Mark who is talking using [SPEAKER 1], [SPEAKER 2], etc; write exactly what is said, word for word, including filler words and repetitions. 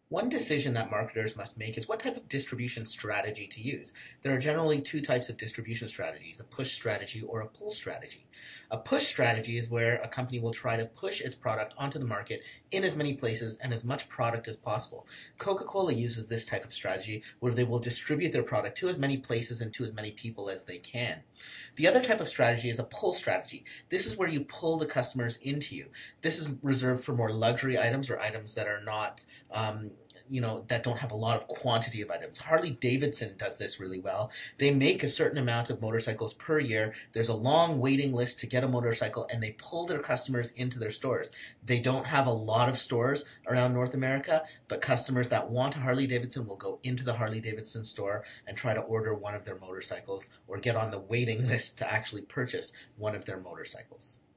[SPEAKER 1] One decision that marketers must make is what type of distribution strategy to use. There are generally two types of distribution strategies, a push strategy or a pull strategy. A push strategy is where a company will try to push its product onto the market in as many places and as much product as possible. Coca-Cola uses this type of strategy where they will distribute their product to as many places and to as many people as they can. The other type of strategy is a pull strategy. This is where you pull the customers into you. This is reserved for more luxury items or items that are not um, you know, that don't have a lot of quantity of items. Harley Davidson does this really well. They make a certain amount of motorcycles per year. There's a long waiting list to get a motorcycle, and they pull their customers into their stores. They don't have a lot of stores around North America, but customers that want a Harley Davidson will go into the Harley Davidson store and try to order one of their motorcycles or get on the waiting list to actually purchase one of their motorcycles.